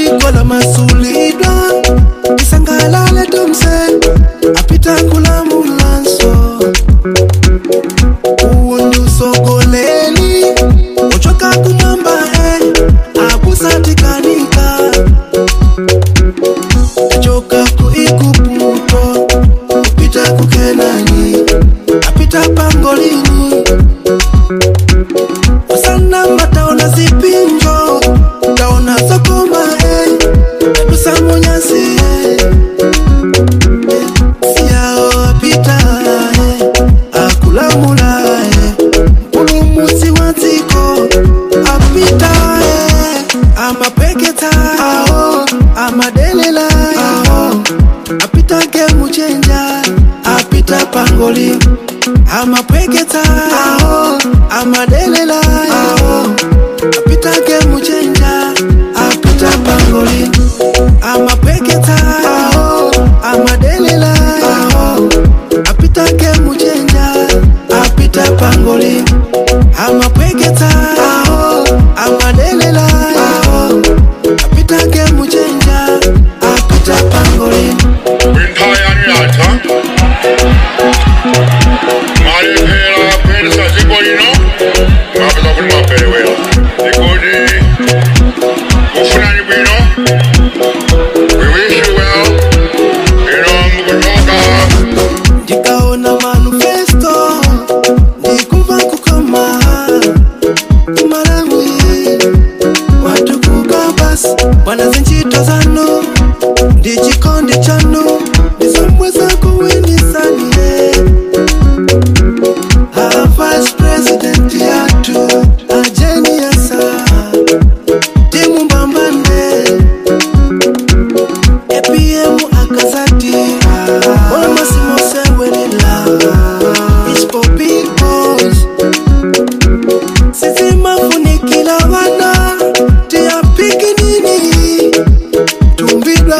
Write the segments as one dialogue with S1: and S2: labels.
S1: Kola masulida isangalale tumse apita kula mulanso uundu sogoleni uchoka kumamba abusatikanika achoka kuikuputo upita kukenani apita pangolini wasana mataona zipinjo taona sokoma tusamunyasi siao apita akulamula ulumusi waziko apita amapeketa amadelela apita kemuchenja apita pangoli amapeketa amadelela apita kemuchenja apita pangoli amapeketa amadelela apita kemuchenja apita pangoli amapeketa amadelela apita kemuchenja apita pangoli Jikaona manifesto nikuva kukoma imarangwi watu kukabas wana zinchito zano ndichikondi chano nizomweza kuwinisani Vice President yatu ajeniasa timu mbambande APM akazati mama simosewenila It's for big boys sisi mafunikila wana tia pikinini tumbidwa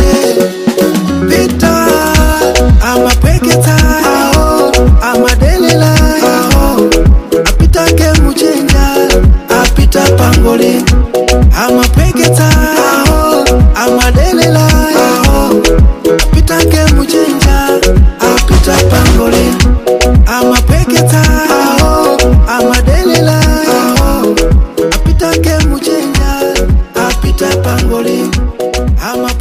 S1: pita amapeketa amadelela apita kemuchenja apita pangoli amapeketa amadelela apita kemuchenja apita pangoli amapeketa amadelela apita kemuchenja apita pangoli